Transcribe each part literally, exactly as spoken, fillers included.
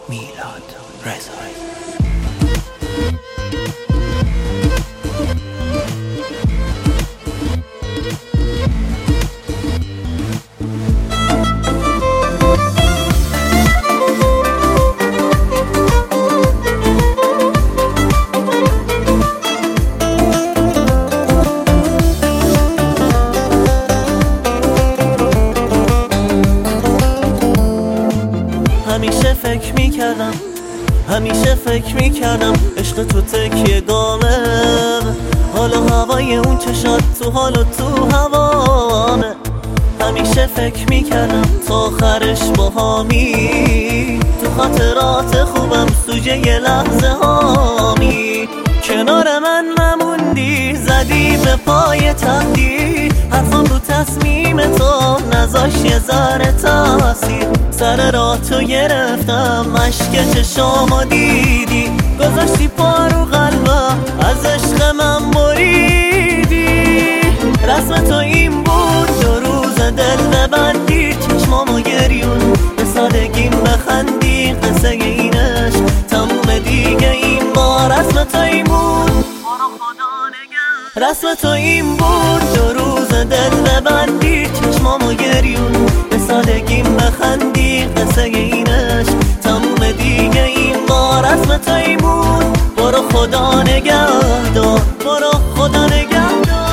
میلاد رضایی. همیشه فکر میکردم همیشه فکر میکردم عشق تو تکیه گامه، حالا هوای اون چشات تو حال و تو هوامه. همیشه فکر میکردم تا آخرش با هامی، تو خاطرات خوبم سوژه یه لحظه هامی. کنار من نموندی زدی به پای تهدید، حرفم رو تصمیم تو نذاش یه ذره تاثیر. سر راه تو گرفتم اشک چشامو دیدی، گذاشتی پا رو قلبم از عشق من بریدی. رسم تو این بود دو روز دل ببندی، چشمامو گریون به سادگیم بخندی. قصه این عشق تموم دیگه این بار، رسم تو این بود رسم تو این بود دو روز دل ببندی، چشمامو گریون به سادگیم بخندی. قصه این عشق تموم دیگه این بار، رسم تو این بود. برو خدا نگهدار، برو خدا نگهدار.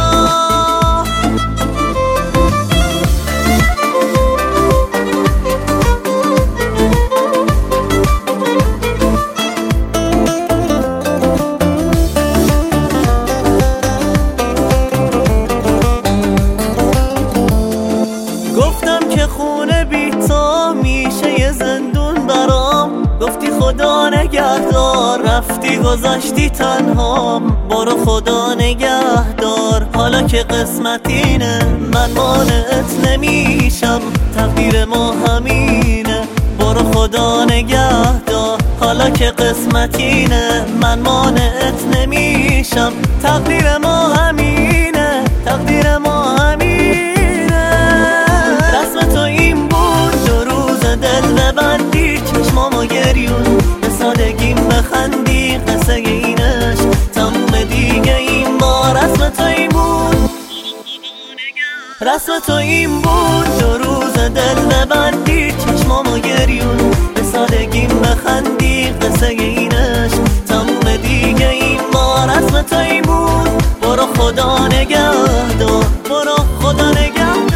گفتم که خونه بی تو میشه یه زندون برام، گفتی خدا نگهدار رفتی گذاشتی تنهام. برو خدا نگهدار، حالا که قسمت اینه من مانعت نمیشم، تقدیر ما همینه. برو خدا نگهدار، حالا که قسمت اینه من مانعت نمیشم، تقدیر ما همینه، تقدیر ما همینه. رسم تو این بود دو روز دل ببندی، چشمامو گریون به سادگیم بخندی. قصه این عشق تموم دیگه این بار، رسم تو این بود رسم تو این بود دو روز دل ببندی، چشمامو گریون به سادگیم بخندی. قصه این عشق تموم دیگه این بار، رسم تو این بود. برو خدا نگهدار، برو خدا نگهدار.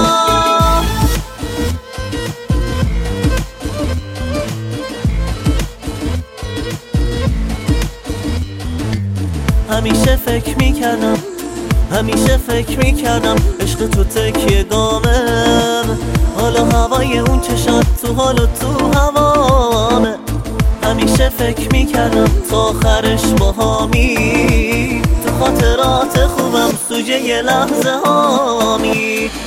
همیشه فکر میکردم همیشه فکر میکردم عشق تو تکیه گامه، حالا هوای اون چشات تو حال و تو هوامه. همیشه فکر میکردم تا آخرش با هامی، تو خاطرات خوبم سوژه یه لحظه هامی.